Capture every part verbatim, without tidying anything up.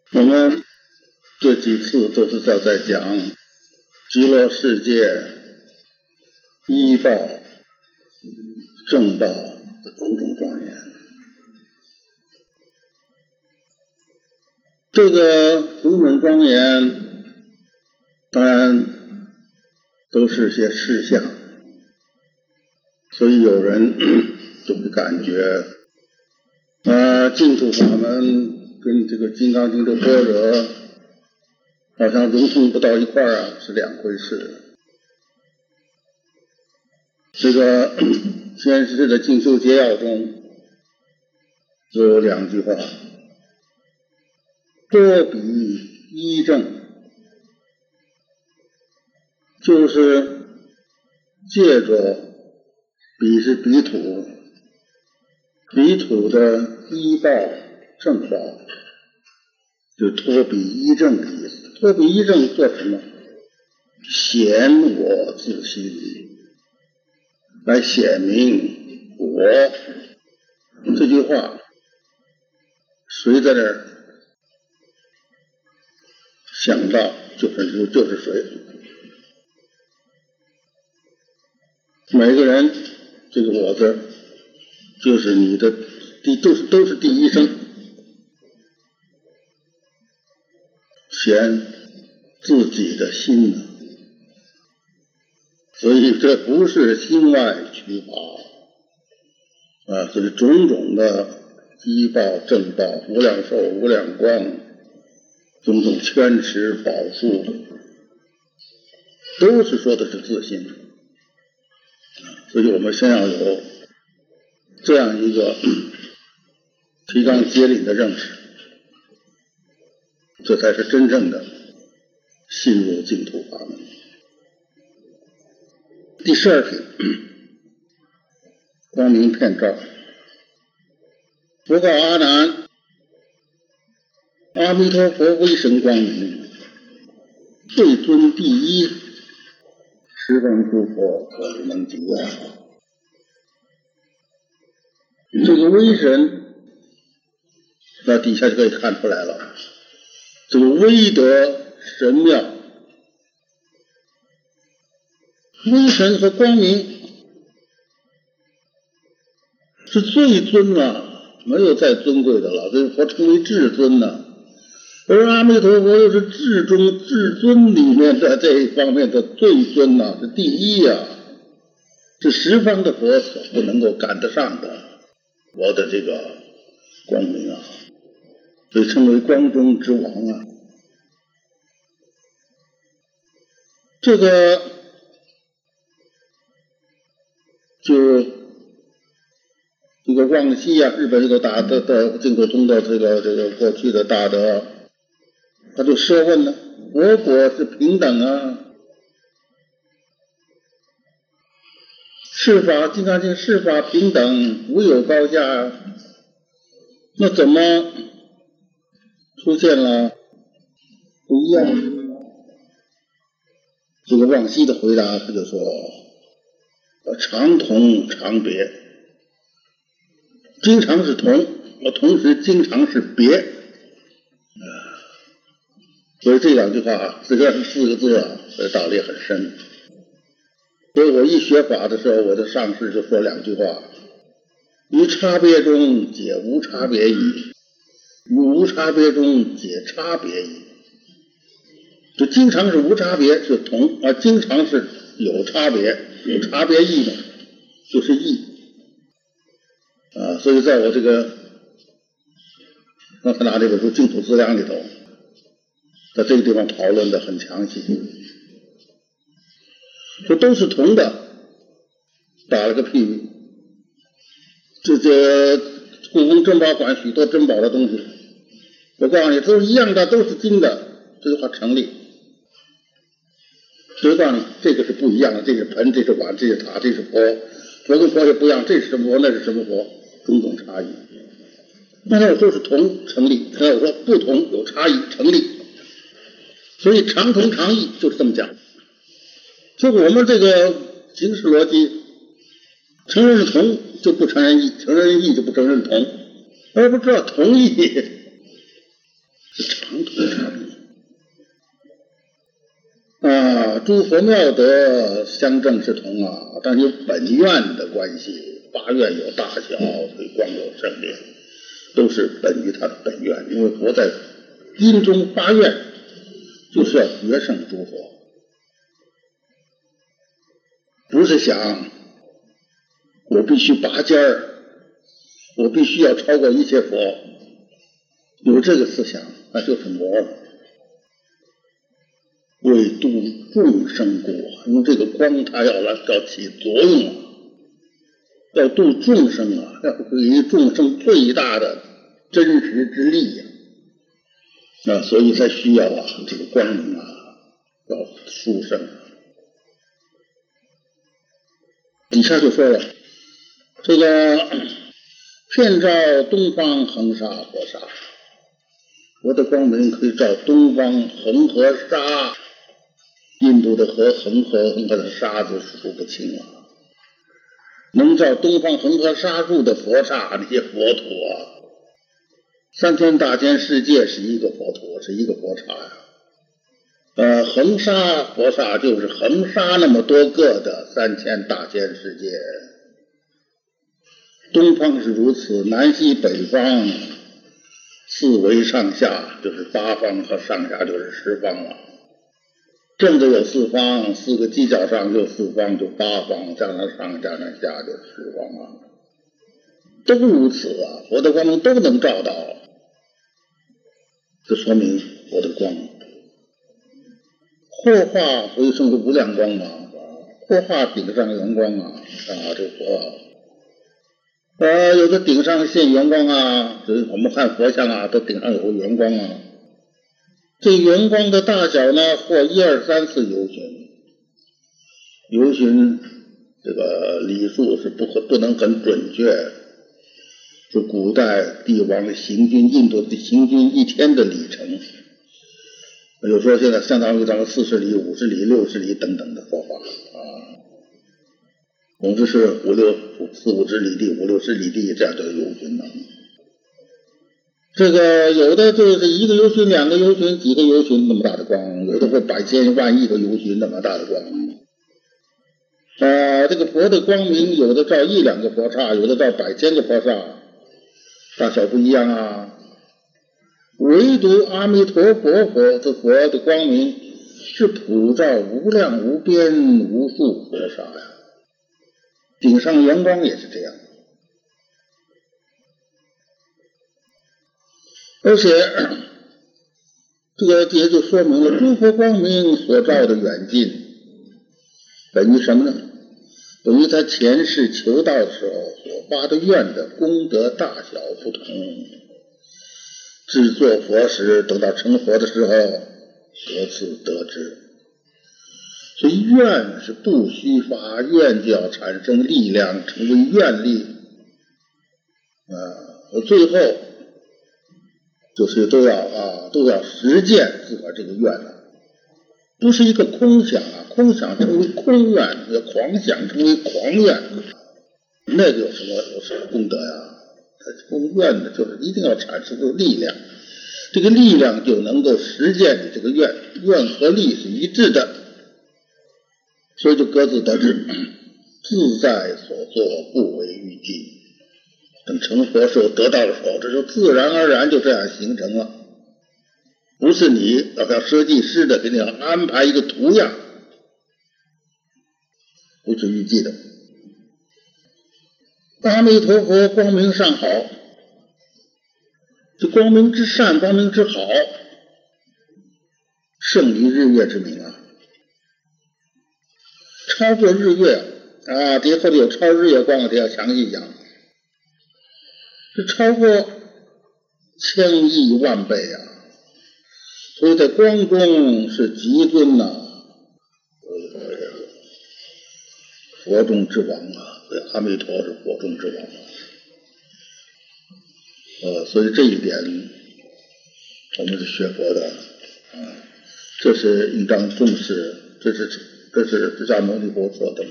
我们这几次都是在在讲极乐世界依报正报的种种庄严。这个种种庄严当然都是些事项，所以有人就会感觉啊，净土法门跟这个金刚经的般若好像融通不到一块儿啊，是两回事。这个先师的净修结要中有两句话：多比一正，就是借着比是比土，比土的依报正报，就托比一正的意思。托比一正做什么？显我自心，来显明我。这句话谁在这儿想到就是就是谁。每个人这个我字就是你的第都是都是第一声，显自己的心呢，所以这不是心外取法啊，所以种种的依报正报、无量寿、无量光、种种圈持宝树，都是说的是自心。所以我们先要有这样一个提纲挈领的认识，这才是真正的信入净土法门。第十二品，光明遍照。佛告阿难：阿弥陀佛威神光明，最尊第一，十方诸佛可能及啊。这个威神，那底下就可以看出来了，这个威德神妙，威神和光明是最尊了，没有再尊贵的了，所以佛称为至尊呢。而阿弥陀佛又是至中至尊里面的这一方面的最尊呐，是第一呀、啊，是十方的佛所不能够赶得上的我的这个光明啊，所以称为光中之王啊。这个就这个望西啊，日本这个大的的净土宗的这个这个过去的大德，他就设问了：佛果是平等啊，世法金刚经世法平等，无有高下啊，那怎么出现了不一样？这个望西的回答，他就说：常同常别，经常是同，同时经常是别。所以这两句话啊，这个四个字啊，这道理很深。所以我一学法的时候，我的上师就说两句话：于差别中解无差别义，于无差别中解差别义。就经常是无差别是同，而经常是有差别，有差别义呢就是义啊。所以在我这个刚才拿这本书《净土资粮》里头，在这个地方讨论的很详细，这都是同的。打了个譬喻，这个故宫珍宝馆许多珍宝的东西，我告诉你都是一样的，都是金的，这句话成立。所以告诉你，这个是不一样的，这是盆，这是碗，这是塔，这是佛，佛跟佛也不一样，这是什么佛，那是什么佛，种种差异。那要说是同成立，那要说不同有差异成立。所以常同常异就是这么讲。就我们这个形式逻辑，承认同就不承认异，承认异就不承认同，而不知道同异是常诸佛妙德相正是同啊，但是有本愿的关系，发愿有大小，所以光有胜劣，都是本于他的本愿。因为佛在因中发愿，就是要决胜诸佛，不是想我必须拔尖儿，我必须要超过一切佛，有这个思想那就是魔了。为度众生故，因为这个光它要来要起作用啊，要度众生啊，要给众生最大的真实之力呀、啊，啊，所以才需要啊这个光明啊，要殊胜。底下就说了，这个遍照东方恒沙佛刹，我的光明可以照东方恒河沙。印度的河恒河，恒河的沙子数不清啊，能照东方恒河沙柱的佛刹，那些佛土啊，三千大千世界是一个佛土，是一个佛刹呀、啊。呃，恒沙佛刹就是恒沙那么多个的三千大千世界，东方是如此，南西北方四维上下就是八方，和上下就是十方了。正的有四方，四个犄角上就四方，就八方，加上上加上下就十方啊，都如此啊，佛的光明都能照到，这说明佛的光。或化所以称为无量光嘛，或化顶上圆光啊，啊，这佛呃，有的顶上现圆光啊，所以我们看佛像啊，都顶上有个圆光啊。这圆光的大小呢，或一二三四由旬，由旬这个理数是不不能很准确，是古代帝王行军，印度的行军一天的里程，有时候现在相当于咱们四十里、五十里、六十里等等的说法啊，总之是五六四五十里地、五六十里地这样的由旬呢。这个有的就是一个由旬、两个由旬、几个由旬那么大的光，有的会百千万亿个由旬那么大的光。啊，这个佛的光明，有的照一两个佛刹，有的照百千个佛刹，大小不一样啊。唯独阿弥陀佛佛这佛的光明是普照无量无边无数佛刹呀，顶上圆光也是这样。而且这个也就说明了诸佛光明所照的远近，等于什么呢？等于他前世求道的时候所发的愿的功德大小不同，制作佛时等到成佛的时候得次得知。所以愿是不虚发，愿就要产生力量，成为愿力啊，最后就是都要啊，都要实践自个儿这个愿啊，不是一个空想啊，空想成为空愿，要狂想成为狂愿，那个有什么有什么功德呀？空愿的就是一定要产生出力量，这个力量就能够实践你这个愿，愿和力是一致的，所以就各自得知，自在所作，不为预计。等成佛时候得到的时候，这就自然而然就这样形成了，不是你要像设计师的给你安排一个图样，不是预计的。阿弥陀佛光明善好，这光明之善，光明之好，胜于日月之明啊，超过日月啊！底下后头有超日月光的，得要详细讲。是超过千亿万倍啊！所以在光中是极尊呐、啊，佛中之王啊，阿弥陀是佛中之王啊。呃，所以这一点我们是学佛的啊，这是应当重视，这是这是释迦牟尼佛说的嘛。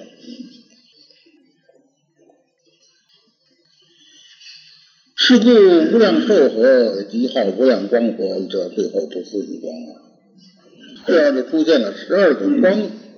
是故无量寿佛即号无量光佛，这最后不思议光啊，这样就出现了十二种光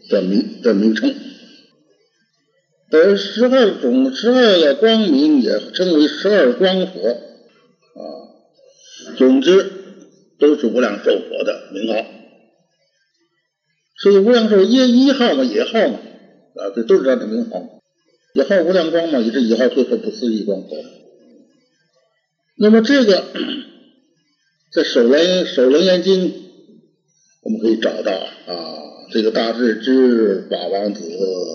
的名的名称。而十二种十二个光明也称为十二光佛啊，总之都是无量寿佛的名号。所以无量寿一一号嘛，野号嘛，啊，这都是他的名号。野号无量光嘛，也是野号最后不思议光佛。那么这个在首楞首楞严经我们可以找到啊，这个大智知法王子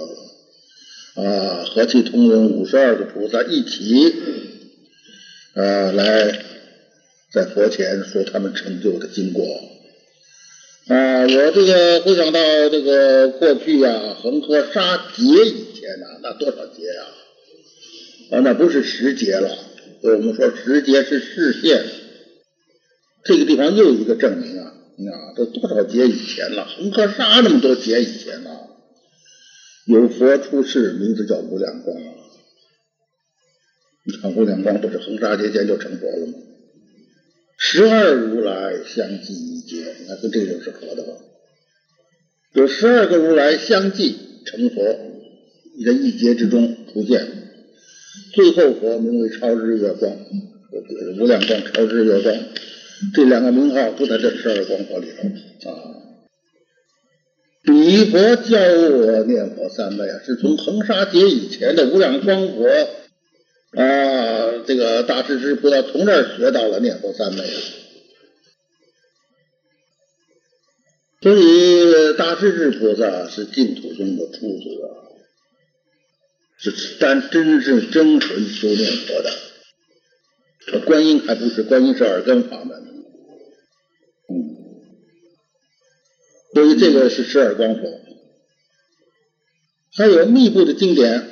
啊，和气同仁五十二个菩萨一起啊，来在佛前说他们成就的经过啊。我这个回想到这个过去啊，恒河沙劫以前啊，那多少劫啊？啊，那不是十劫了。所以我们说十劫是示现，这个地方又有一个证明啊，啊，这多少劫以前了？恒河沙那么多劫以前了，有佛出世，名字叫无量光啊。你看无量光不是恒沙劫前就成佛了吗？十二如来相继一劫，你看跟这个是合的吧？有十二个如来相继成佛，在一劫之中出现。最后佛名为超日月光，无量光、超日月光，这两个名号都在这十二光佛里头啊。彼佛教我念佛三昧啊，是从恒沙劫以前的无量光佛啊，这个大势至菩萨从这儿学到了念佛三昧啊。所以大势至菩萨是净土中的初祖啊。是但真是真纯修念佛的，观音还不是，观音是耳根法门，嗯，所以这个是十二光佛。还有密部的经典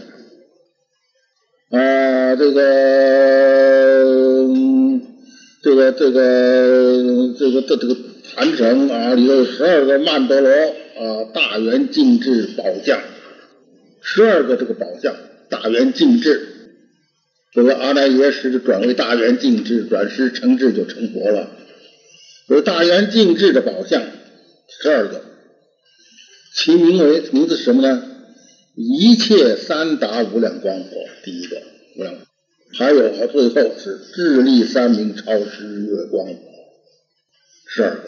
啊，这个、嗯、这个这个这个这这个坛城啊，里头有十二个曼陀罗啊，大圆净智宝相。十二个这个宝相，大圆净智，这个阿赖耶识转为大圆净智，转识成智就成佛了。有大圆净智的宝相十二个，其名为名字是什么呢？一切三达无量光佛，第一个无量，还有最后是智力三明超十月光佛，十二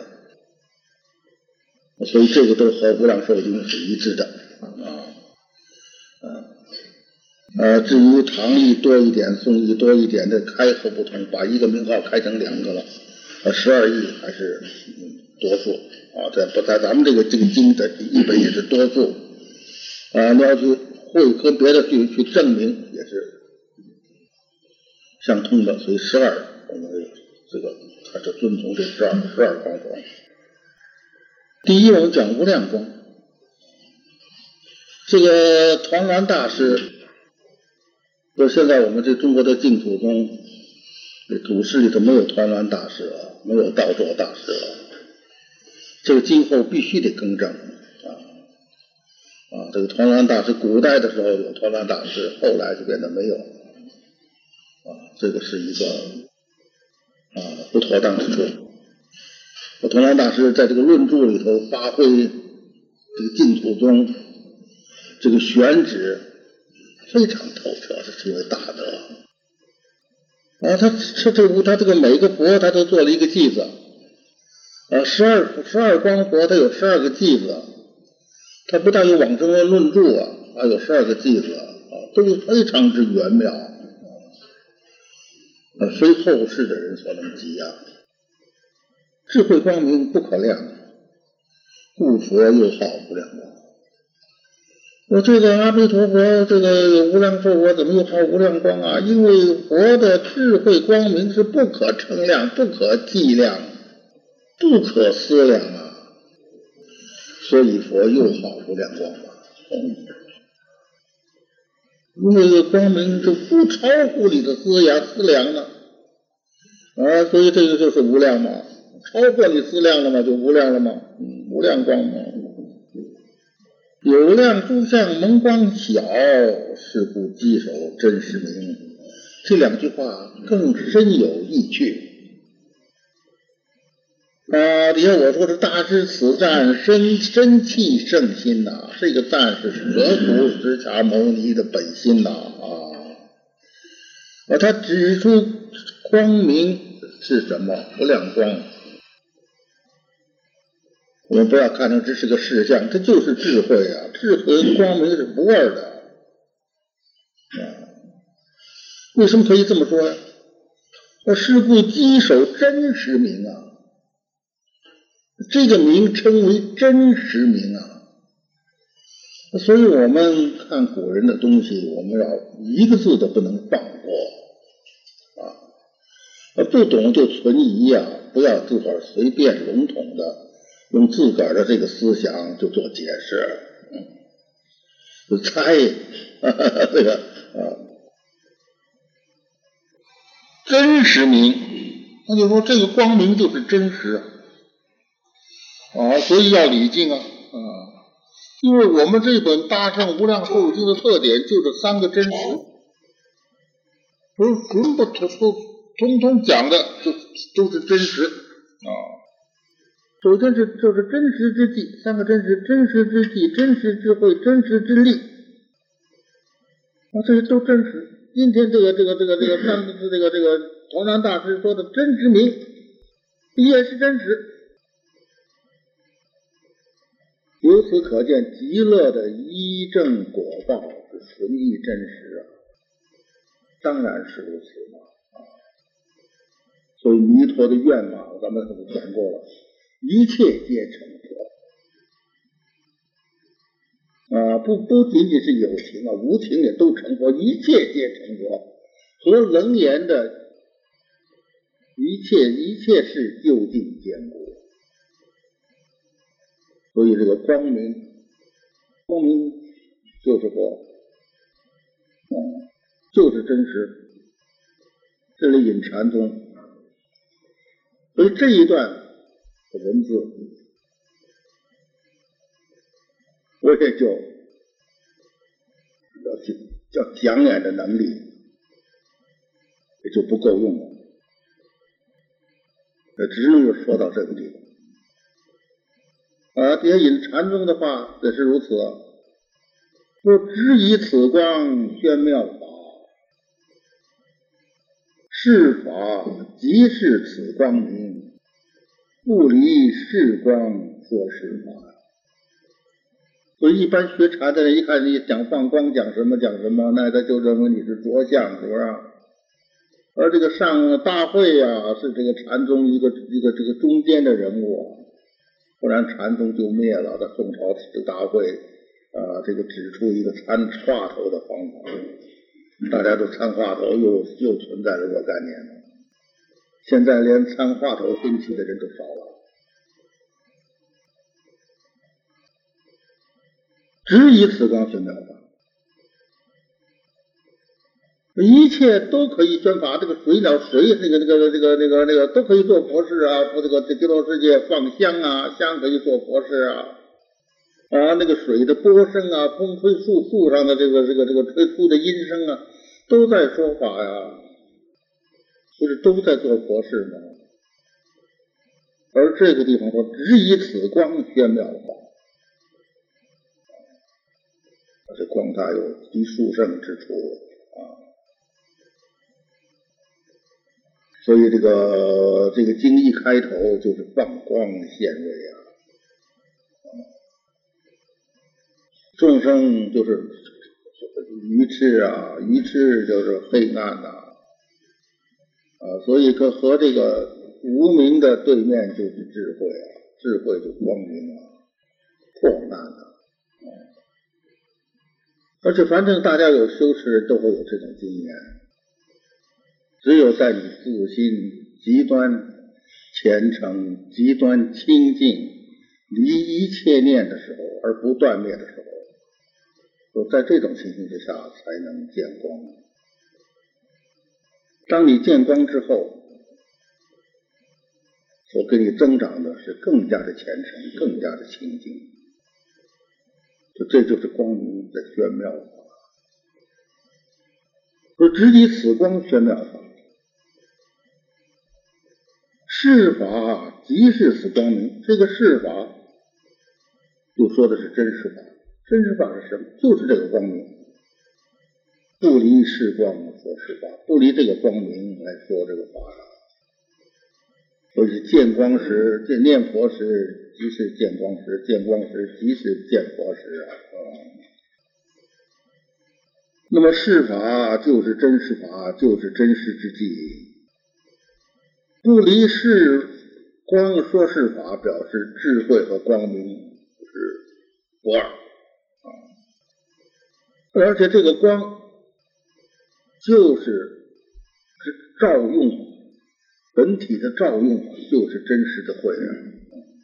个，所以这个都和无量寿经是一致的啊。呃，至于唐译多一点、宋译多一点的开口不同，把一个名号开成两个了，呃，十二译还是、嗯、多数啊，在不在咱们这个这个经的译本也是多数啊，你要去会和别的去去证明也是相通的，所以十二我们这个还是遵从这十二十二光佛。第一，我们讲无量光，这个团丸大师。就现在我们这中国的净土中，这祖师里头没有团丸大师了，没有道祚大师了，这个今后必须得更正啊啊！这个团丸大师，古代的时候有团丸大师，后来就变得没有啊，这个是一个啊不妥当之处。团丸大师在这个论著里头发挥这个净土中这个选址非常透彻，这是因为大德啊。他这这他这个每个佛他都做了一个偈子啊，十二十二光佛他有十二个偈子，他不但有往生论论著啊，还有十二个偈子啊，都非常之圆妙啊，非后世的人所能及啊。智慧光明不可量，故佛又号无量光。我这个阿弥陀佛，这个无量寿佛怎么又号无量光啊？因为佛的智慧光明是不可称量、不可计量、不可思量啊，所以佛又号无量光嘛。嗯，因为光明就不超乎你的思量思量了啊，所以这个就是无量嘛。超过你思量了嘛，就无量了嘛，嗯，无量光嘛。有量诸相蒙光晓，是故稽首真实名。这两句话更深有意趣。 啊，底下我说是大师此赞真真气圣心呐、啊，这个赞是舍苦直洽牟尼的本心呐 啊, 啊，他指出光明是什么？不亮光。我们不要看成这是个事项，它就是智慧啊，智慧和光明是不二的。啊，为什么可以这么说呀？那是故稽首真实名啊，这个名称为真实名啊。所以我们看古人的东西，我们要一个字都不能放过啊，不懂就存疑啊，不要自个儿随便笼统的用自个儿的这个思想就做解释，嗯，就猜呵呵这个啊。真实明，那就说这个光明就是真实啊，啊，所以要礼敬啊，啊，因为我们这本《大乘无量寿经》的特点就是三个真实，不是纯不通都通通讲的就都是真实啊。首先是就是真实之际，三个真实：真实之际、真实智慧、真实之力，啊，这些都真实。今天这个这个这个这个三这个这个同南大师说的真实名也是真实，由此可见极乐的依正果报是纯义真实啊，当然是如此嘛啊。所以弥陀的愿望咱们都讲过了，一切皆成佛啊，不不仅仅是有情啊，无情也都成佛，一切皆成佛。和楞严的一切一切是究竟坚固，所以这个光明，光明就是佛，嗯，就是真实。这里引禅宗，所以这一段的文字，我也就要叫讲演的能力也就不够用了，只能说到这个地方。啊，底下引禅宗的话也是如此，说只以此光宣妙法，是法即是此光明，不离是光说是法。所以一般学禅的人一看你讲放光讲什么讲什么，那他就认为你是着相，是不是？而这个上大会啊，是这个禅宗一个一个这个中间的人物啊，不然禅宗就灭了。在宋朝这大会啊，这个指出一个参话头的方法，大家都参话头，又又存在这个概念了。现在连参话头分析的人都少了。只以此光宣妙法，一切都可以宣法。这个水鸟水那个那个那个那个那个都可以做佛事啊，这个极乐世界放香啊，香可以做佛事啊，啊，那个水的波声啊，风吹树树上的这个这个这个吹出的音声啊，都在说法呀，不是都在做佛事吗？而这个地方说只以此光宣妙法，这光大有极殊胜之处啊！所以这个这个经一开头就是放光现瑞啊，众生就是愚痴啊，愚痴就是黑暗呐，啊，所以和和这个无明的对面就是智慧啊，智慧就光明啊，破难啊。而且反正大家有修持人都会有这种经验，只有在你自心极端虔诚、极端清净、离一切念的时候而不断灭的时候，在这种情形之下才能见光。当你见光之后，所给你增长的是更加的虔诚，更加的清净，就这就是光明的玄妙法。说只以此光玄妙法， 世法即是此光明，这个世法就说的是真实法。真实法是什么？就是这个光明。不离世光说世法，不离这个光明来说这个法。所以见光时，见念佛时即是见光时，见光时即是见佛时啊。那么世法就是真实法，就是真实之际。不离世光说世法，表示智慧和光明是不二啊。而且这个光就是是照用，本体的照用就是真实的慧眼。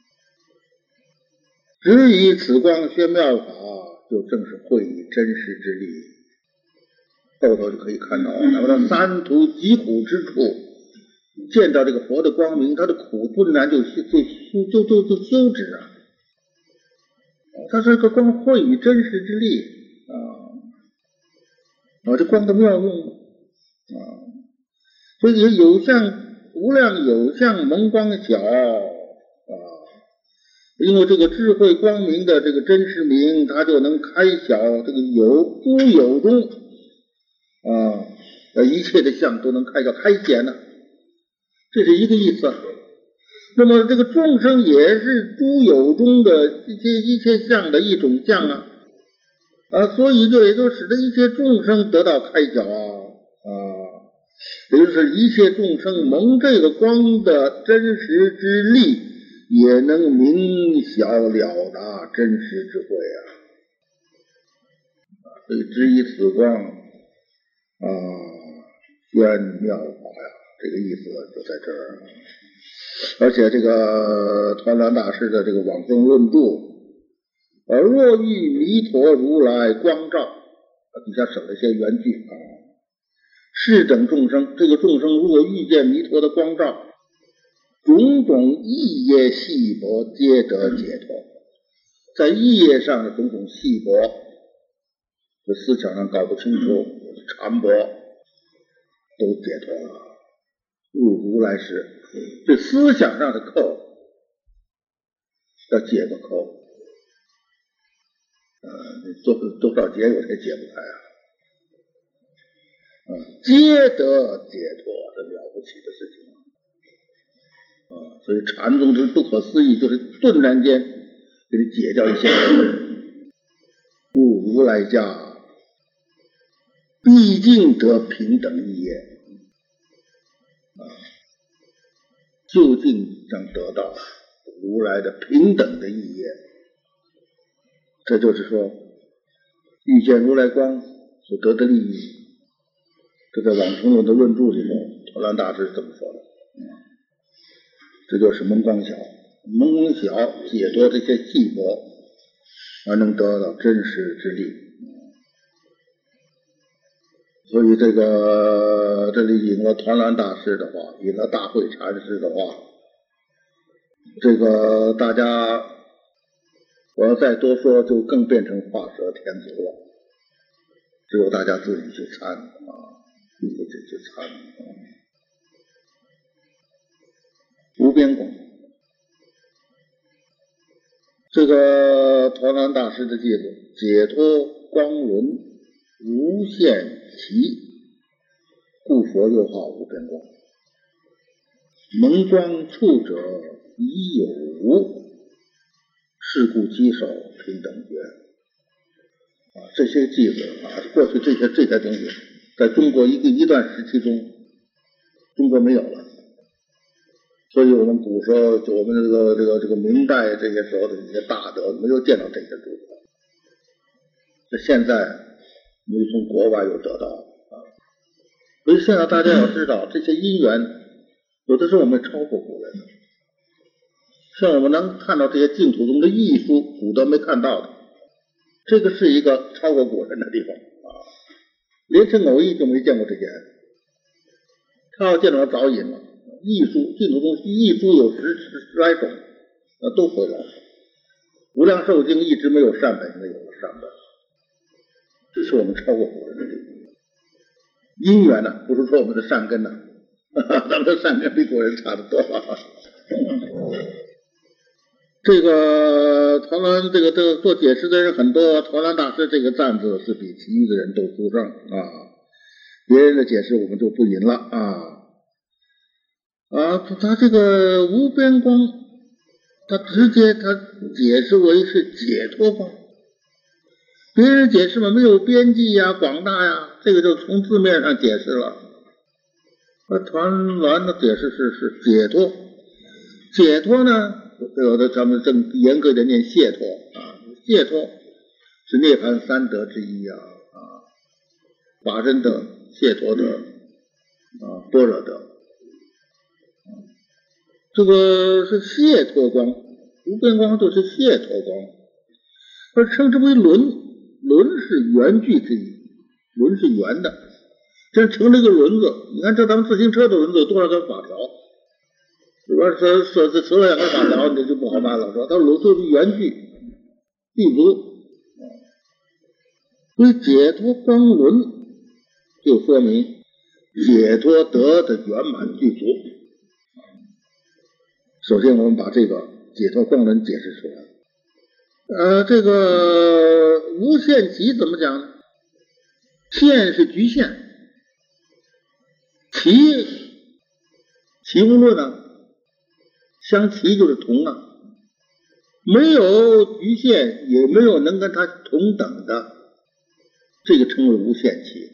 只以此光宣妙法，就正是慧以真实之力。后头就可以看到，那么三途疾苦之处，见到这个佛的光明，他的苦顿然就就就就就休止啊。他是个光慧以真实之力啊，啊，这光的妙用啊，所以有相无量有相蒙光晓啊，因为这个智慧光明的这个真实明，它就能开晓这个有诸有中啊，一切的相都能开晓开显了，这是一个意思。那么这个众生也是诸有中的一些一切相的一种相啊，啊，所以这也就使得一切众生得到开晓啊，啊，也就是一切众生蒙这个光的真实之力，也能明晓了达真实之慧啊。所以只以此光啊，宣妙法呀，这个意思就在这儿。而且这个团栾大师的这个往生论著，而若遇弥陀如来光照，底下省了一些原句啊。是等众生，这个众生如果遇见弥陀的光照，种种意业细薄，皆得解脱。在意业上的种种细薄，这思想上搞不清楚，缠薄，都解脱了，入如来时。这思想上的扣要解个扣，呃，多多少劫我才解不开啊！啊，皆得解脱，这了不起的事情啊！所以禅宗之不可思议，就是顿然间给你解掉一些入如来家，毕竟得平等意业啊。究竟将得到如来的平等的意业，这就是说遇见如来光所得的利益。这在往生论的论著里头，团栾大师是这么说的，这就是蒙光晓，蒙光晓解脱这些细薄，而能得到真实之力。所以这个这里引了团栾大师的话，引了大慧禅师的话，这个大家我要再多说就更变成画蛇添足了，只有大家自己去参啊，自己去参。无边广，这个团栾大师的记录，解脱光轮无限奇，故佛又号无边光。蒙光处者已有无，是故稽首平等觉。啊，这些句子啊，过去这些这些东西，在中国一个一段时期中，中国没有了。所以我们古时候，就我们这个这个这个明代这些时候的一些大德，没有见到这些著作。这现在你从国外又得到啊，所以现在大家要知道，这些因缘有的时候我们超过古人的。像我们能看到这些净土中的艺术，古德没看到的，这个是一个超过古人的地方啊。连生偶艺就没见过这些，他要见到早引了。艺术净土中艺术有十十来种，啊，都回来了。无量寿经一直没有善本，没有了善本，这是我们超过古人的地方。因缘呢，不是说我们的善根呢， 咱们三年比古人差得多。这个陶兰，这个这个做解释的人很多，陶兰大师这个赞字是比其余的人都殊胜啊。别人的解释我们就不引了啊。啊，他这个无边光，他直接他解释为是解脱光。别人解释嘛，没有边际呀、广大呀，这个就从字面上解释了。那陶兰的解释是是解脱，解脱呢，有的咱们正严格的念解脱啊，解脱是涅槃三德之一啊啊，法身德、解脱德啊、般若德。这个是解脱光，无边光就是解脱光，而称之为轮，轮是圆具之一，轮是圆的，这成了一个轮子。你看这咱们自行车的轮子有多少根法条？里边折折折折了两根法条，你就不好办了，是吧？它轮就是圆具，具足。所以解脱光轮就说明解脱德的圆满具足。首先我们把这个解脱光轮解释出来。呃，这个无限极怎么讲呢？限是局限，齐齐无论啊，相齐就是同啊，没有局限，也没有能跟它同等的，这个称为无限齐。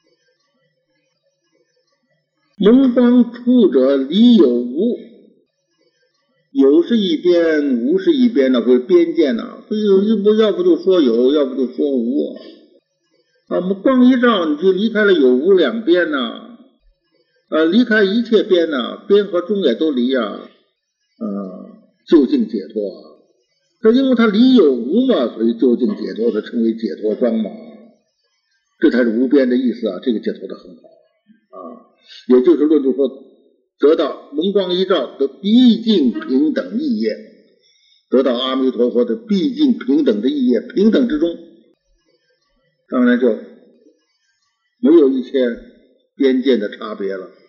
蒙光处者，离有无。有是一边，无是一边呢，或者边界呢，所以要不就说有，要不就说无啊。啊，我们光一照，你就离开了有无两边呢、啊，呃，离开一切边呢、啊，边和中也都离啊，呃，究竟解脱啊。这因为它离有无嘛，所以究竟解脱的称为解脱光嘛，这才是无边的意思啊。这个解脱的很好啊，也就是论著说。得到蒙光一照的毕竟平等意业，得到阿弥陀佛的毕竟平等的意业，平等之中，当然就没有一切边界的差别了。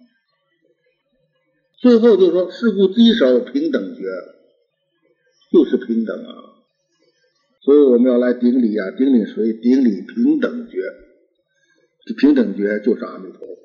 最后就说是故稽首平等觉，就是平等啊。所以我们要来顶礼啊，顶礼谁？顶礼平等觉。这平等觉就是阿弥陀佛。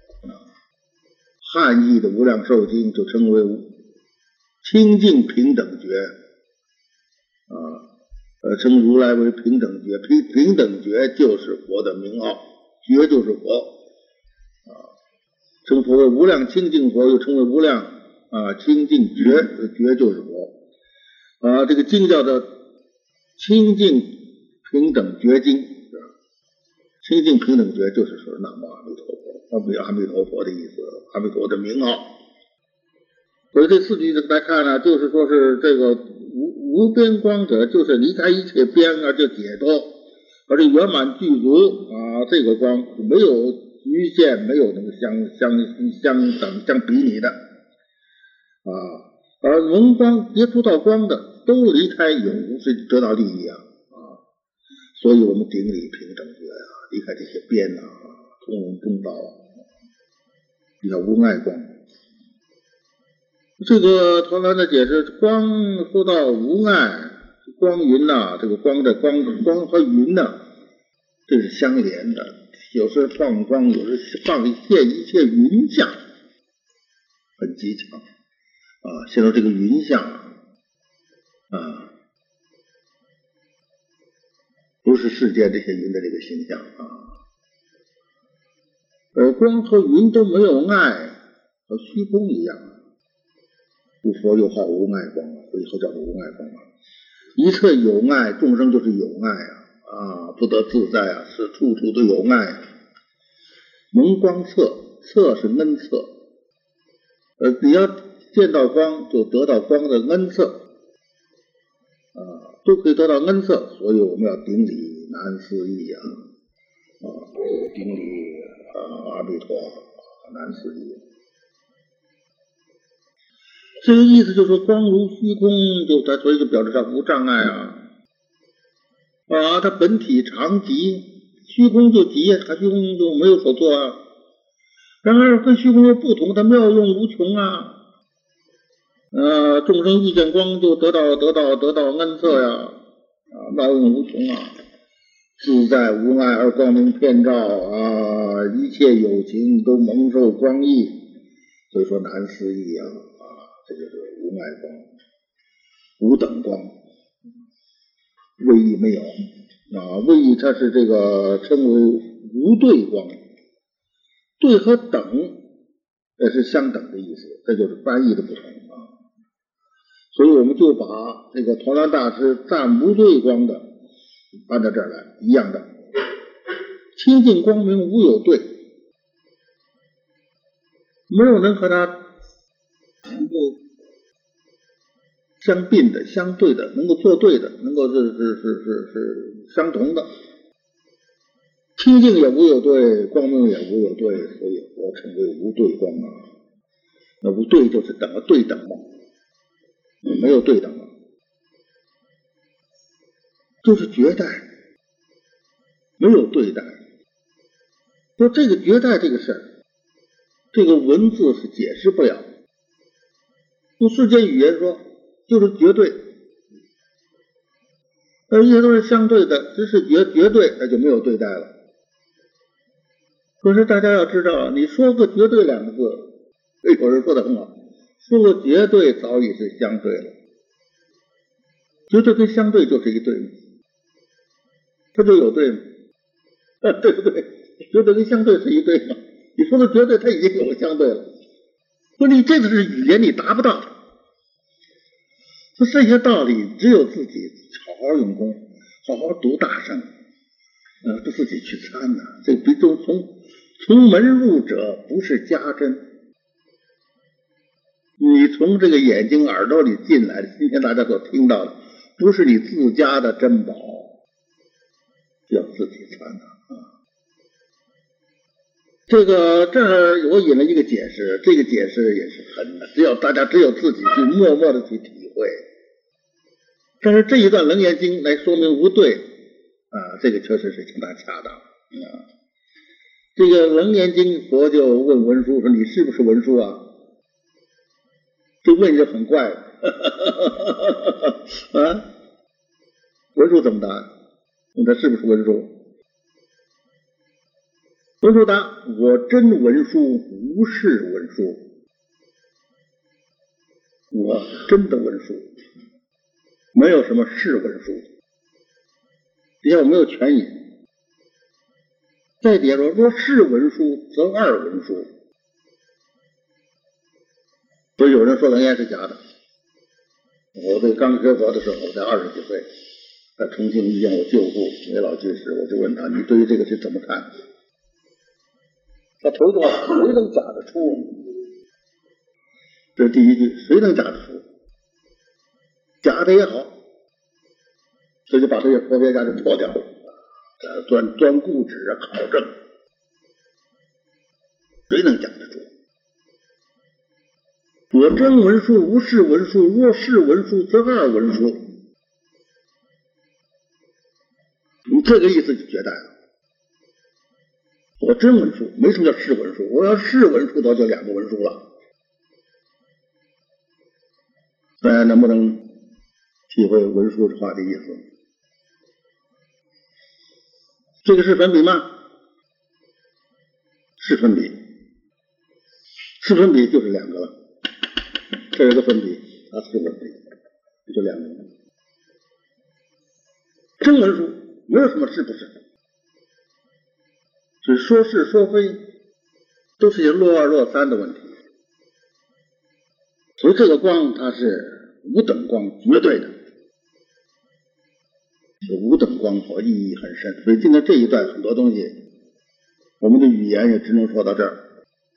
汉译的无量寿经就称为清净平等觉啊，呃，称如来为平等觉，平平等觉就是佛的名号，觉就是佛啊，称佛为无量清净佛，又称为无量啊清净觉，觉就是佛啊。这个经叫做清净平等觉经，清净平等觉就是说南无阿弥陀佛，阿弥阿弥陀佛的意思，阿弥陀佛的名号。所以这四句来看呢，就是说是这个无无边光者，就是离开一切边啊，就解脱，而且圆满具足啊，这个光没有局限，没有那个相相相等相比拟的啊。而蒙光接触到光的，都离开有无，是得到利益啊啊。所以我们顶礼平等觉啊。离开这些边啊，从容中道啊，比较无碍光。这个陶兰的解释，光说到无碍，光云呐、啊，这个光的光光和云呐、啊，这是相连的。有时放光，有时放现一切云相，很极强啊。现在这个云相啊。不是世间这些云的这个形象啊，而光和云都没有碍，和虚空一样。故佛又号无碍光，所以后叫做无碍光啊。一切有碍，众生就是有碍啊，啊，不得自在啊，是处处都有碍、啊。蒙光测，测是恩测，呃，你要见到光，就得到光的恩测。啊，都可以得到恩赐，所以我们要顶礼南思义啊，啊，顶礼啊阿弥陀南思义。这个意思就是说，光如虚空，就它所以就表示上无障碍啊，啊，它本体常寂，虚空就寂，它虚空就没有所作啊， 然而跟虚空有不同的妙用无穷啊！呃，众生遇见光就得到得到得到恩赐呀，啊，妙用无穷啊！自在无碍而光明遍照啊，一切有情都蒙受光益，所以说难思议啊！啊，这就是无碍光，无等光，位异没有啊，位异它是这个称为无对光，对和等也是相等的意思，这就是翻译的不同啊。所以我们就把这个同样大师赞无对光的搬到这儿来，一样的，清净光明无有对，没有人和他能够相并的、相对的，能够作对的，能够是是是是是相同的。清净也无有对，光明也无有对，所以我称为无对光啊。那无对就是等于对等嘛，没有对等嘛，就是绝代，没有对待。说这个绝代这个事儿，这个文字是解释不了，用世间语言说就是绝对，而一切都是相对的，只是绝绝对，那就没有对待了。可是大家要知道，你说个绝对两个字，有人说的很好，说个绝对早已是相对了，绝对跟相对就是一对嘛，它就有对嘛，啊，对不对？绝对跟相对是一对嘛，你说的绝对它已经有相对了，说你这个是语言你达不到的，说这些道理只有自己好好用功，好好读大圣，呃，自己去参呐、啊，这比从从从门入者不是家珍，你从这个眼睛耳朵里进来的，今天大家所听到的，不是你自家的珍宝，要自己参呐、啊。这个这儿我引了一个解释，这个解释也是很难，只要大家只有自己去默默的去体会。但是这一段楞严经来说明无对啊，这个确实是相当恰当啊。这个楞严经佛就问文殊说：“你是不是文殊啊？”这问是很怪的啊。文殊怎么答？问他是不是文殊？文殊答：“我真文殊，无是文殊。我真的文殊，没有什么是文殊。”底下我没有全引。再底下说：“若是文殊，则二文殊。”所以有人说楞严是假的。我对刚学佛的时候，我才二十几岁，在重庆遇见我舅父韦老居士，我就问他：“你对于这个是怎么看？”他头一句话：“谁能假得出？”这是第一句，谁能假得出？假的也好，所以就把这些佛学家就脱掉了，钻钻固执啊，考证，谁能假得出？我真文殊，无是文殊，若是文殊，则二文殊。你这个意思就绝代了。我真文殊，没什么叫是文殊，我要是文殊，那就两个文殊了。大家能不能体会文殊这话的意思？这个是粉笔吗？是粉笔，是粉笔就是两个了。这有个粉笔，它是粉笔，就两个。真文殊没有什么是不是，所以说是说非都是些若二若三的问题。所以这个光它是无等光，绝对的，是无等光和意义很深。所以今天这一段很多东西，我们的语言也只能说到这儿，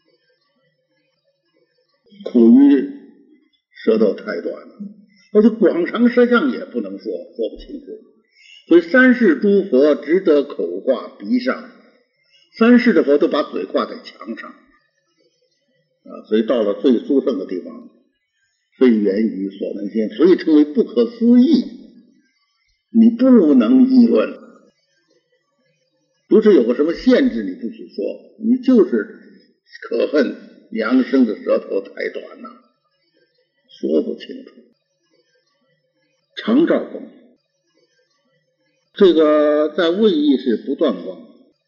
苦于舌头太短了，而且广长舌相也不能说，说不清楚。所以三世诸佛只得口挂鼻上，三世的佛都把嘴挂在墙上啊，所以到了最殊胜的地方，非言语所能现，所以称为不可思议。你不能议论，不是有个什么限制你不许说，你就是可恨阳生的舌头太短了，说不清楚。常照光，这个在位义是不断光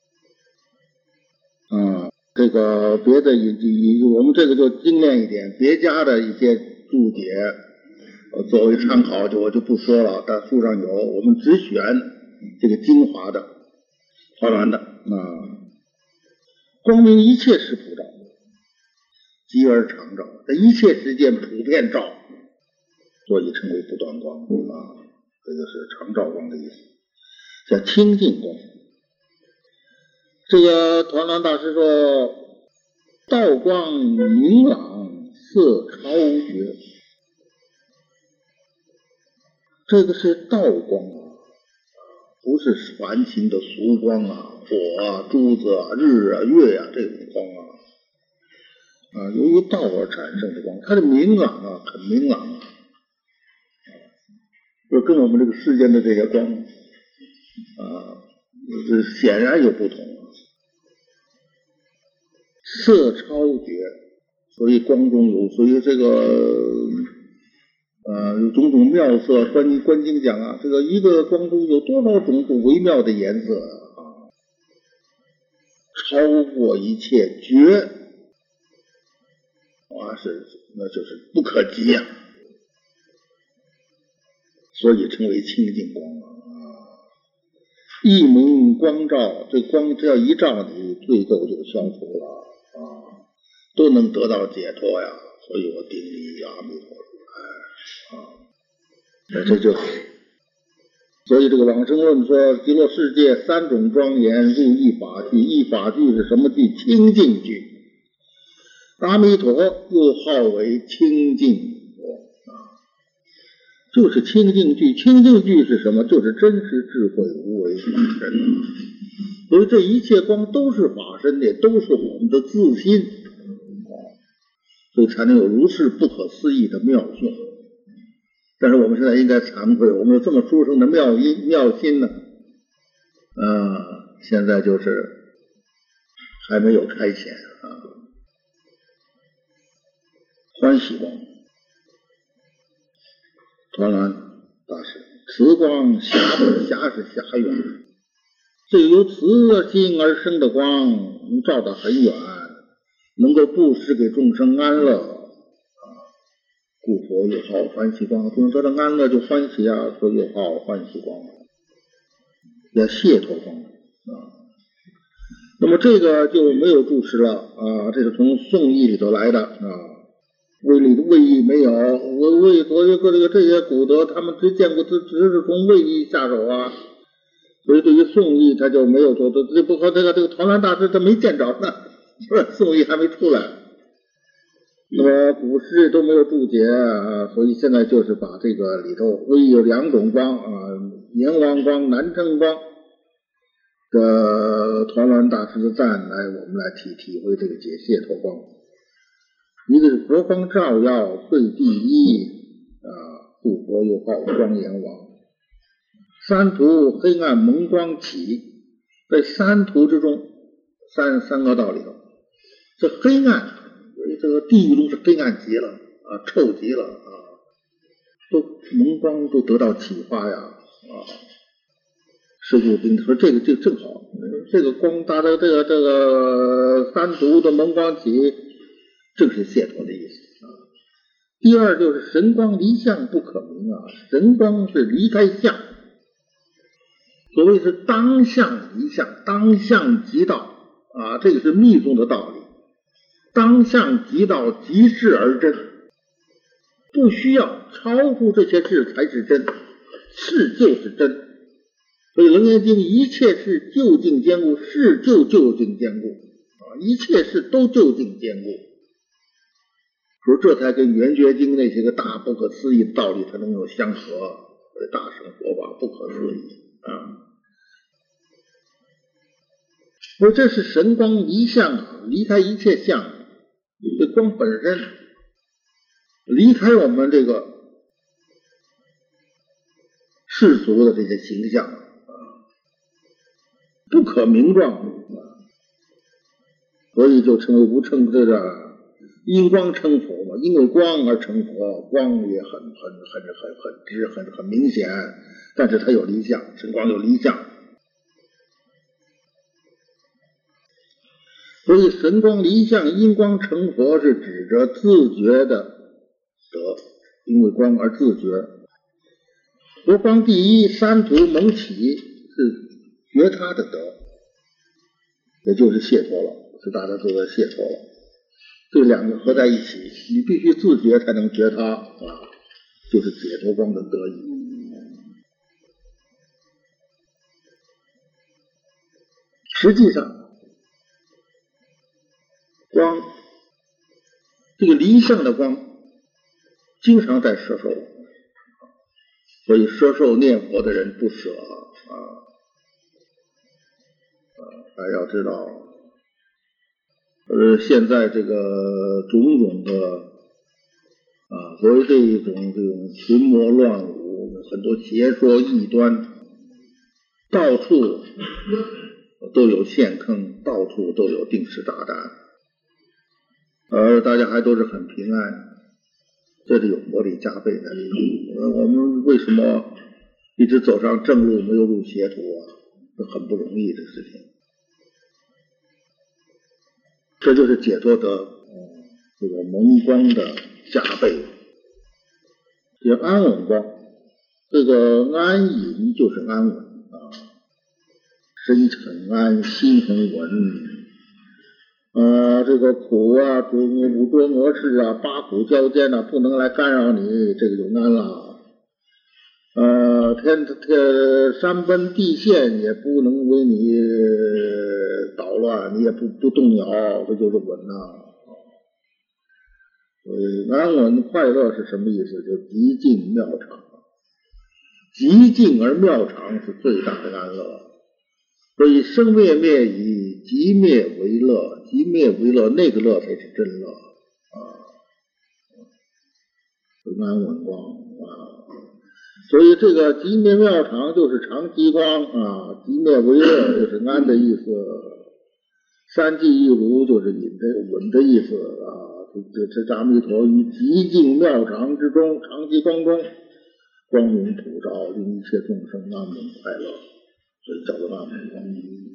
啊，这个别的也也我们这个就精炼一点，别家的一些注解呃作为参考就我就不说了，但书上有，我们只选这个精华的团栾的啊。光明一切时普照，极而常照，在一切时间普遍照，所以称为不断光啊，这就是常照光的意思，叫清净光。这个团栾大师说，道光明朗，色超绝，这个是道光啊，不是凡情的俗光啊，火啊、珠子啊、日啊、月啊这种光啊，啊，由于道而产生的光，它的明朗啊，很明朗啊，就跟我们这个世间的这些光啊，这显然有不同啊。色超绝，所以光中有，所以这个呃有种种妙色，观观经讲啊，这个一个光中有多少种种微妙的颜色啊，超过一切绝啊，是那就是不可及啊，所以称为清净光啊。一明光照，这光只要一照你，罪垢就消除了啊，都能得到解脱呀。所以我顶礼阿弥陀如来啊，那这就所以这个往生论说，极乐世界三种庄严入一法具，一法具是什么具？清净具。阿弥陀又号为清净佛啊，就是清净具。清净具是什么？就是真实智慧无为法身。所以这一切光都是法身的，都是我们的自心啊，所以才能有如是不可思议的妙性。但是我们现在应该惭愧，我们有这么殊胜的妙音妙心呢，啊，现在就是还没有开显啊。欢喜光，团栾大师，慈光狭狭是狭远，这由慈心而生的光，能照得很远，能够布施给众生安乐啊，故佛又号欢喜光。众生得到安乐就欢喜啊，所以又号欢喜光，叫解脱光啊。那么这个就没有注释了啊，这是从宋义里头来的啊。魏里的魏义没有，魏魏所有个这个这些古德，他们只见过，只只是从魏义下手啊，所以对于宋义他就没有说，这不和这个这个团栾大师他没见着呢，宋义还没出来，那么古诗都没有注解啊，所以现在就是把这个里头魏有两种光啊，阎王光、南城光的团栾大师的赞来，我们来体体会这个解解脱光。一个是佛光照耀最第一啊，故佛又号光阎王。三途黑暗蒙光起，在三途之中，三三个道里头，这黑暗，这个地狱中是黑暗极了啊，臭极了啊，都蒙光都得到启发呀啊。师父跟说这个这个正好，这个光大的这个这个三途的蒙光起。正是解脱的意思啊。第二就是神光离相不可明啊，神光是离开相，所谓是当相离相，当相即道啊，这个是密宗的道理。当相即道，即是而真，不需要超出这些事才是真，是就是真。所以《楞严经》一切事究竟坚固，是就究竟坚固啊，一切事都究竟坚固。说这才跟圆觉经那些个大不可思议的道理才能够相合，大乘佛法不可思议啊！说这是神光离相啊，离开一切相，这光本身离开我们这个世俗的这些形象啊，不可名状啊， 所以就称为无称这个因光称佛嘛，因为光而成佛，光也很很很很很直很很明显，但是它有离相，神光有离相。所以神光离相因光成佛是指着自觉的德，因为光而自觉。佛光第一，三途蒙起是觉他的德，也就是解脱了，是大家都在解脱了。这两个合在一起，你必须自觉才能觉他啊，就是解脱光的得意。实际上光，这个离相的光经常在摄受，所以摄受念佛的人不舍啊。大家要知道，呃，现在这个种种的啊，所谓这一种这种群魔乱舞，很多邪说异端，到处都有陷坑，到处都有定时炸弹。而大家还都是很平安，这里有魔力加倍的力量。我们为什么一直走上正路，没有入邪途啊？这很不容易的事情。这就是解脱的、嗯、这个蒙光的加倍。这安稳光，这个安隐就是安稳啊，身很安，心很稳。呃，这个苦啊，五浊魔事啊，八苦交煎啊，不能来干扰你，这个就安了。呃，天天山崩地陷也不能为你捣乱，你也不不动摇，这就是稳呐。所以安稳快乐是什么意思？就极静妙常，极静而妙常是最大的安乐。所以生灭灭以极灭为乐，极灭为乐，那个乐才是真乐啊！安稳光啊，所以这个极灭妙常就是常极光啊，极灭为乐就是安的意思，三际一如就是隐的稳的意思啊。这这阿弥陀于极静妙常之中，常极光中，光明普照，令一切众生安稳快乐，所以叫做安稳光。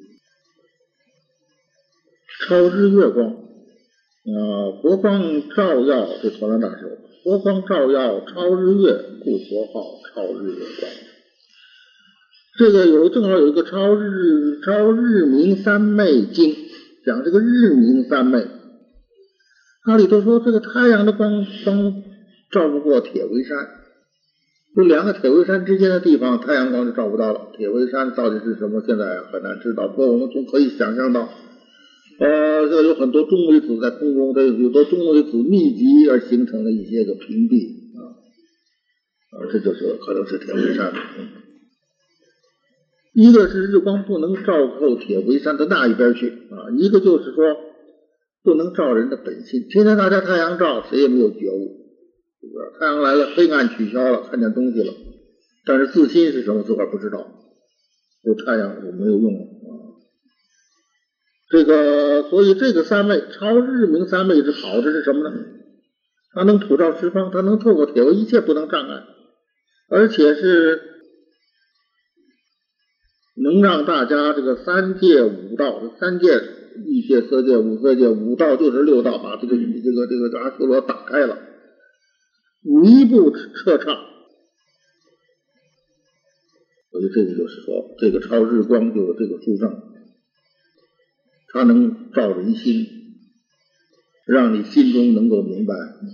超日月光，呃，佛光照耀，这陀罗大师，佛光照耀超日月，故佛号超日月光。这个有正好有一个超日超日明三昧经，讲这个日明三昧。它里头说这个太阳的光光照不过铁围山，就两个铁围山之间的地方，太阳光就照不到了。铁围山到底是什么，现在很难知道，不过我们总可以想象到。呃，这有很多中微子在空中，这有多中微子密集而形成了一些个屏蔽啊，啊，这就是可能是铁围山。嗯、一个是日光不能照透铁围山的那一边去啊，一个就是说不能照人的本心。天天大家太阳照，谁也没有觉悟，是不是？太阳来了，黑暗取消了，看见东西了，但是自心是什么，自个儿不知道，有太阳就没有用了啊。这个，所以这个三昧超日明三昧是好的是什么呢？它能普照十方，它能透过铁围，一切不能障碍，而且是能让大家这个三界五道，三界欲界、色界、无色界，五道就是六道，把这个这个这个阿修罗打开了，一步彻畅。所以这个就是说，这个超日光就有这个殊胜。它能照人心，让你心中能够明白，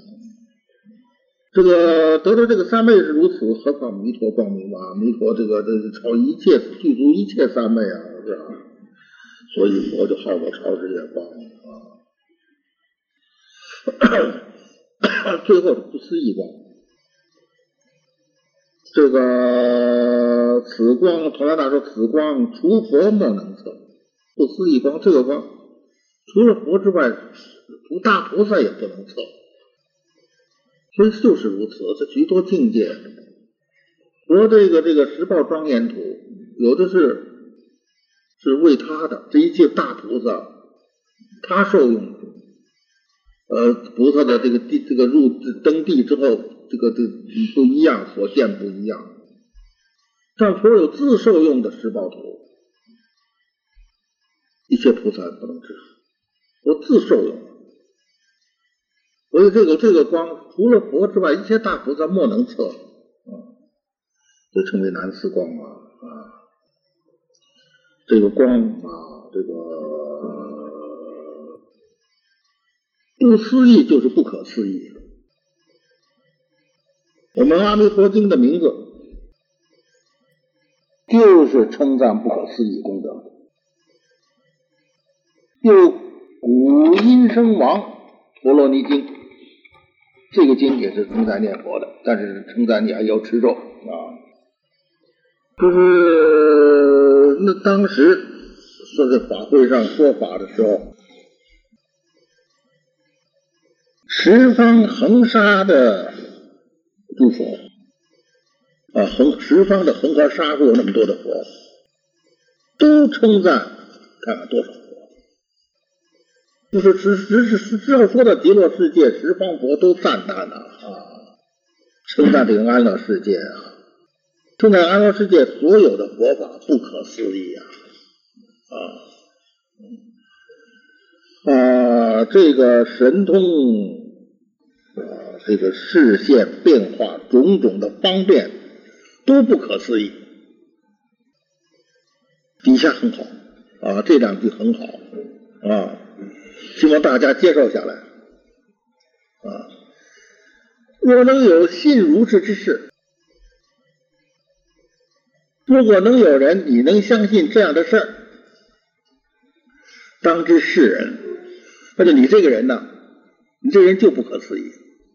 这个得到这个三昧是如此，何况弥陀光明嘛？弥陀这个这个超一切具足一切三昧啊，是吧？所以佛就号作超日月光啊。最后是不思议光，这个此光，同样大说此光除佛莫能测。不思议光，这个光除了佛之外，除大菩萨也不能测，所以就是如此。这许多境界，佛这个这个十报庄严土，有的是是为他的，这一切大菩萨他受用，呃，菩萨的这个地这个入登地之后，这个这个不一样，所见不一样。但所有自受用的十报图，一切菩萨不能知，我自受用。所以这个这个光，除了佛之外，一切大菩萨莫能测，啊，就称为南四光啊啊。这个光啊，这个不思议就是不可思议。我们阿弥陀经的名字就是称赞不可思议功德。又古音声王陀罗尼经，这个经也是称赞念佛的，但是称赞你还要持咒啊。就是那当时说在法会上说法的时候，十方恒沙的诸佛啊，恒十方的恒河沙数那么多的佛，都称赞，看看多少佛，就是只只是只要说到极乐世界，十方佛都赞叹呐啊，称赞这个安乐世界啊。称赞安乐世界所有的佛法不可思议啊啊啊！这个神通啊，这个视线变化种种的方便都不可思议。底下很好啊，这两句很好啊，希望大家接受下来啊。若能有信如是之事，如果能有人你能相信这样的事儿，当知是人，那就你这个人呢，你这个人就不可思议。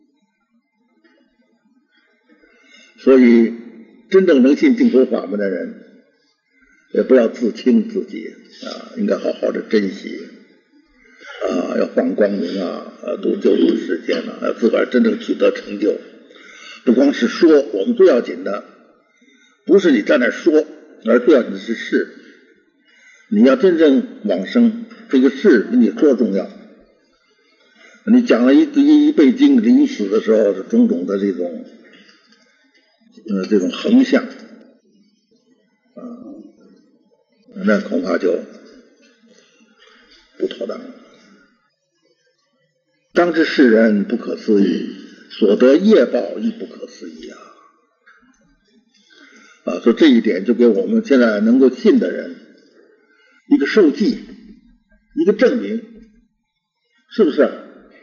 所以真正能信净土法门的人，也不要自轻自己啊，应该好好的珍惜啊，要放光明啊，度救度世间啊，要自个儿真正取得成就。不光是说，我们最要紧的不是你在那说，而最要紧的是事。你要真正往生，这个事比你说重要。你讲了一一一背经，临死的时候是种种的这种呃这种横向啊，那恐怕就不妥当了。当知世人不可思议，所得业报亦不可思议啊！啊，说这一点就给我们现在能够信的人一个受记，一个证明，是不是？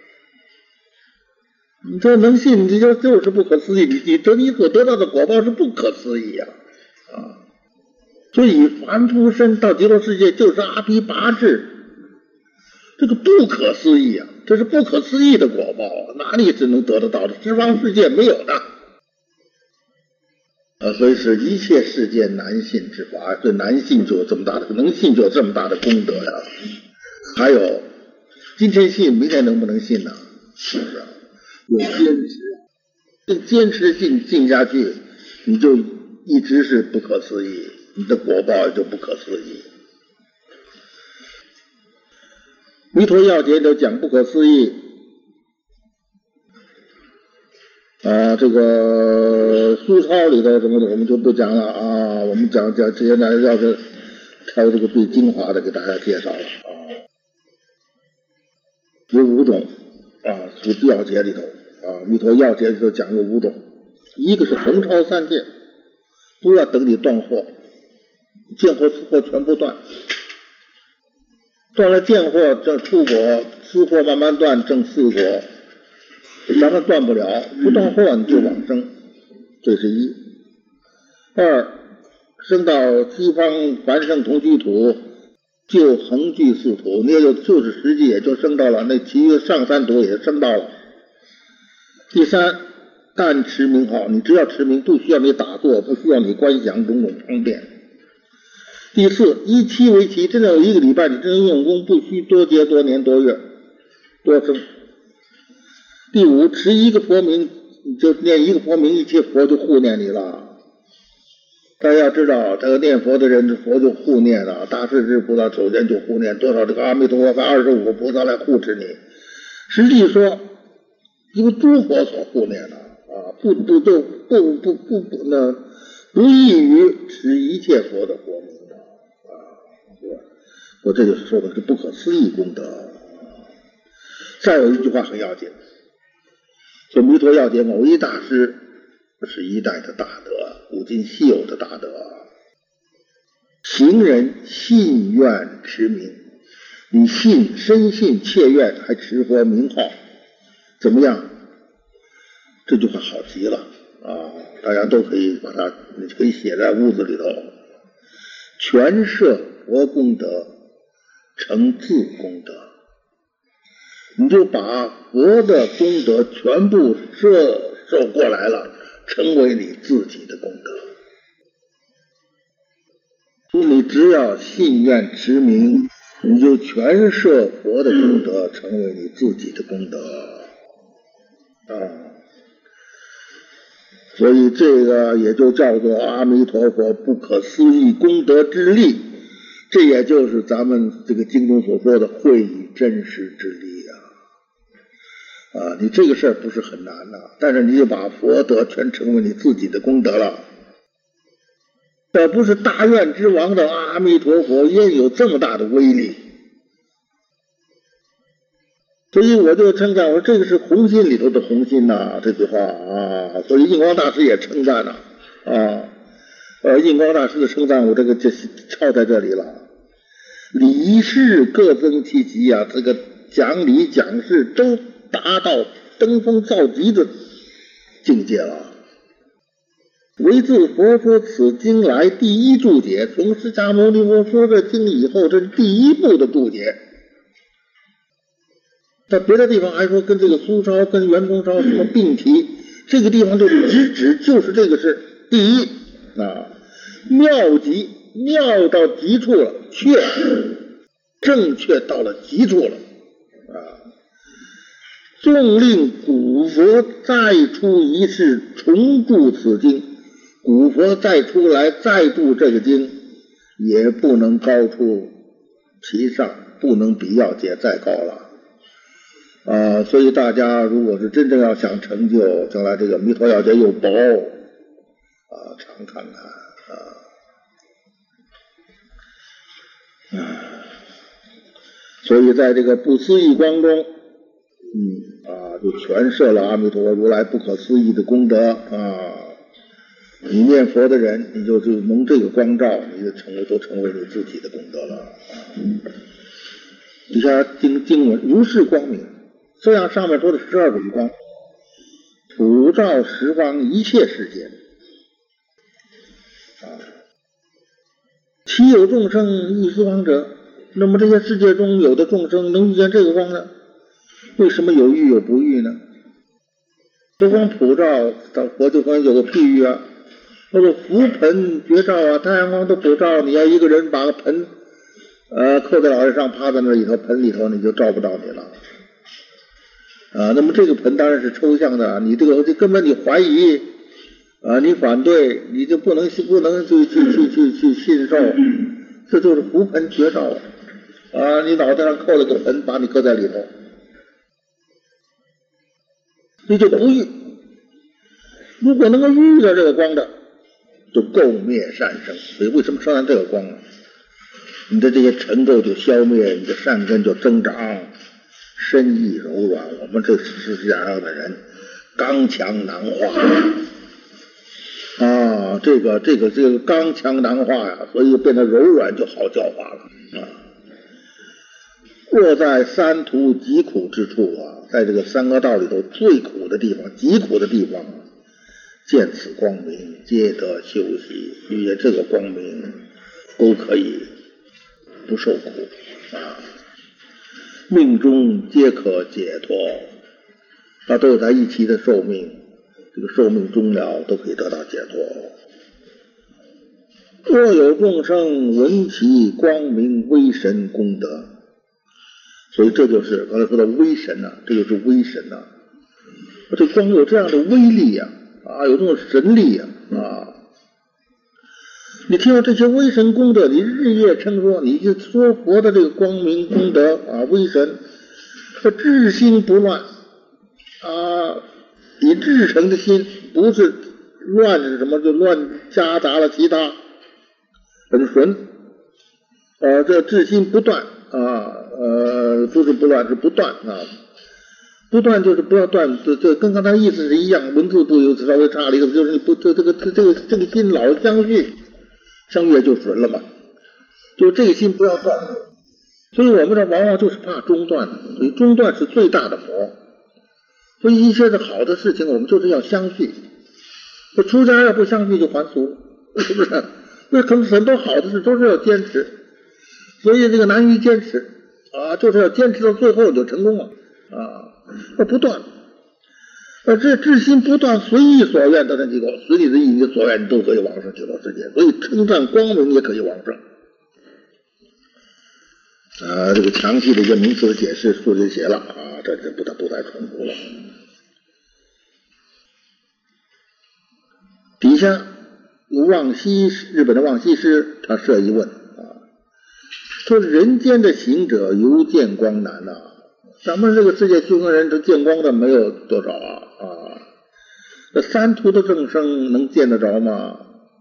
你这能信，你就就是不可思议，你你得你所得到的果报是不可思议呀！啊，所以凡夫身到极乐世界就是阿毗跋致，这个不可思议啊，这是不可思议的果报，哪里是能得得到的？十方世界没有的。啊，所以是一切世界难信之法，这难信就有这么大的，能信就有这么大的功德呀。还有，今天信，明天能不能信呢？是不是？有坚持，这坚持信信下去，你就一直是不可思议，你的果报也就不可思议。弥陀要解就讲不可思议。啊，这个书抄里头什么的我们就不讲了啊，我们讲讲现在要是挑这个最精华的给大家介绍了啊，有五种啊，书要解里头啊，弥陀要解里头讲有五种，一个是横超三界，不要等你断惑，见惑思惑全部断，断了见惑这出果，思惑慢慢断正四果。咱们断不了，不断惑你就往生，这是一。二，升到西方凡圣同居土，就横具四土，你也就就是实际也就升到了，那其余上三土也升到了。第三，但持名号，你只要持名，不需要你打坐，不需要你观想种种方便。第四，一期为期，真的有一个礼拜，你真正用功，不需多节多年多月多生。第五，持一个佛名，你就念一个佛名，一切佛就护念你了。 大家要知道，这个念佛的人，佛就护念了，大势至菩萨首先就护念多少这个阿弥陀佛，二十五个菩萨来护持你。实际说，由诸佛所护念的啊，不不不不不不不那不异于持一切佛的国名的啊，是吧？我这就是说的是不可思议功德。再有一句话很要紧，说弥陀要解某一大师是一代的大德，古今稀有的大德。行人信愿持名，你信深信切愿，还持佛名号，怎么样？这句话好极了啊！大家都可以把它，你可以写在屋子里头。全摄佛功德，成自功德。你就把佛的功德全部摄受过来了，成为你自己的功德。所以你只要信愿持名，你就全摄佛的功德，成为你自己的功德啊。所以这个也就叫做阿弥陀佛不可思议功德之力，这也就是咱们这个经中所说的会以真实之力啊。啊，你这个事儿不是很难呐、啊，但是你就把佛德全成为你自己的功德了。这不是大愿之王的阿弥陀佛也有这么大的威力，所以我就称赞我说这个是弘心里头的弘心呐、啊，这句话啊，所以印光大师也称赞了啊，呃，印光大师的称赞我这个就抄在这里了，理事各增其极啊，这个讲理讲事都达到登峰造极的境界了。为自佛说此经来第一注解，从释迦牟尼佛说这经以后，这是第一部的注解。在别的地方还说跟这个苏烧跟圆通烧什么并提，这个地方就直指就是这个是第一啊，妙极妙到极处了，确正确到了极处了啊。纵令古佛再出一世重注此经，古佛再出来再注这个经，也不能高出其上，不能比要解再高了啊！所以大家如果是真正要想成就，将来这个弥陀要解又薄啊，常看看啊。啊，所以在这个不思议光中，嗯啊，就全摄了阿弥陀佛如来不可思议的功德啊！你念佛的人，你就就蒙这个光照，你就成为都成为你自己的功德了啊！底下经经文如是光明，这样上面说的十二种光，普照十方一切世界啊！其有众生遇斯光者？那么这些世界中有的众生能遇见这个光呢？为什么有遇有不遇呢？这光普照，佛就光有个譬喻啊，那个福盆绝照啊，太阳光都普照，你要一个人把个盆呃扣在脑袋上，趴在那里头，盆里头你就照不到你了啊。那么这个盆当然是抽象的，你这个就根本你怀疑啊，你反对，你就不能不能去去去去去信受，这就是福盆绝照啊！你脑袋上扣了个盆，把你搁在里头，你就不遇。如果能够遇到这个光的，就垢灭善生。所以为什么说上这个光呢？你的这些尘垢就消灭，你的善根就增长，身意柔软。我们这世界上的人刚强难化啊，这个这个这个刚强难化呀，所以变得柔软就好教化了啊。若在三途极苦之处啊，在这个三恶道里头最苦的地方，极苦的地方，见此光明，皆得休息。遇见这个光明，都可以不受苦啊，命中皆可解脱。他都有在一起的寿命，这个寿命终了，都可以得到解脱。若有众生闻其光明威神功德，所以这就是刚才说的威神呐、啊，这就是威神呐、啊。这光有这样的威力呀、啊，啊，有这种神力呀、啊，啊， 你听到这些威神功德，你日夜称说，你就说佛的这个光明功德啊，威神，这至心不乱啊，以至诚的心，不是乱是什么就乱夹杂了其他，很纯，呃、啊，这至心不断啊，呃，不是不乱，是不断啊。不断就是不要断，这这跟刚才意思是一样，文字不有稍微差了一个，就是不这这个这这个这个心老相续，相续就准了嘛，就这个心不要断。所以我们这往往就是怕中断，所以中断是最大的魔。所以一些的好的事情，我们就是要相续。这出家要不相续就还俗，是不是？那可能很多好的事都是要坚持，所以这个难于坚持啊，就是要坚持到最后就成功了啊。要不断，呃，这至心不断，随意所愿得成结果，随你的意，你的所愿，你都可以往上求到世界。所以称赞光明也可以往上。啊，这个详细的一个名词的解释书里写了啊，这这不太不太重复了。底下望西日本的望西师他设一问啊，说人间的行者犹见光难呐、啊。咱们这个世界修行人，这见光的没有多少啊啊！这三途的众生能见得着吗？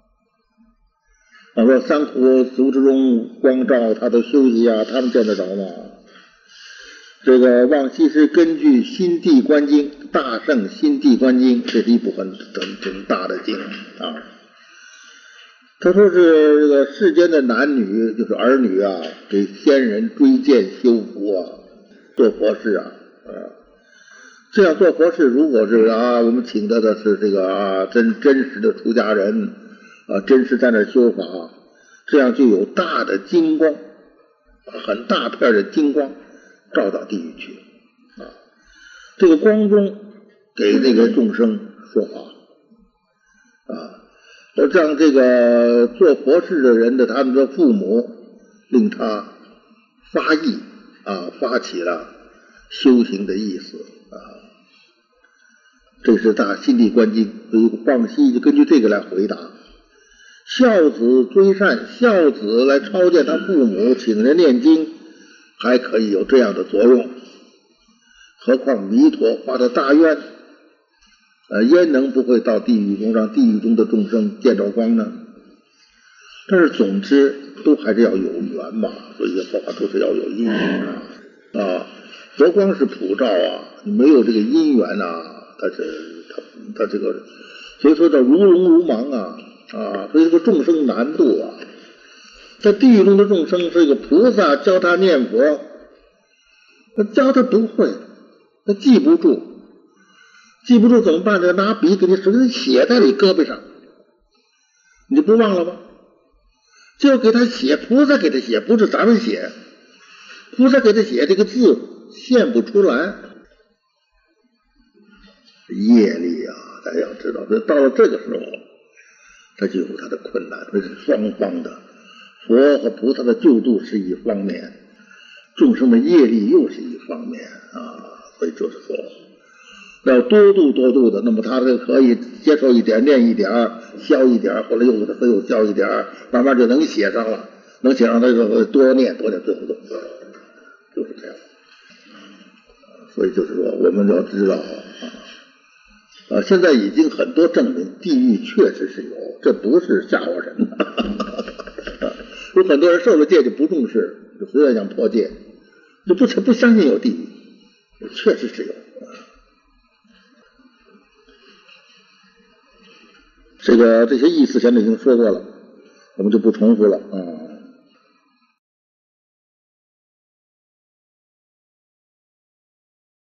啊，说三途俗之中光照他的休息啊，他们见得着吗？这个望西师根据《心地观经》《大圣心地观经》，这是一部很很很大的经啊。他说是这个世间的男女，就是儿女啊，给仙人追荐修福啊。做佛事啊，啊，这样做佛事，如果是啊，我们请到的是这个啊真真实的出家人啊，真实在那修法，这样就有大的金光，很大片的金光照到地狱去啊。这个光中给那个众生说法啊，让这个做佛事的人的他们的父母令他发意。啊，发起了修行的意思啊，这是大心地观经，所以望西就根据这个来回答。孝子追善，孝子来超荐他父母，请人念经，还可以有这样的作用。何况弥陀发的大愿，呃，焉能不会到地狱中，让地狱中的众生见着光呢？但是总之都还是要有缘嘛，所以说话都是要有因缘啊啊！佛光是普照啊，你没有这个因缘啊，它是它它这个，所以说叫如聋如盲啊啊！所以这个众生难度啊，在地狱中的众生，这个菩萨教他念佛，他教他不会，他记不住，记不住怎么办呢？拿笔给你手给写在你胳膊上，你就不忘了吗？就给他写，菩萨给他写，不是咱们写。菩萨给他写这个字现不出来，业力啊，大家要知道，这到了这个时候，他就有他的困难，这是双方的。佛和菩萨的救度是一方面，众生的业力又是一方面啊，所以就是说，要多度多度的，那么他这个可以接受一点，念一点，消一点，后来又给他又消一点，慢慢就能写上了，能写上他就多念多念，最后都就是这样。所以就是说，我们要知道啊，啊，现在已经很多证明地狱确实是有，这不是吓唬人的。有很多人受了戒就不重视，就随便想破戒，就不不相信有地狱，确实是有。这个这些意思前面已经说过了，我们就不重复了啊。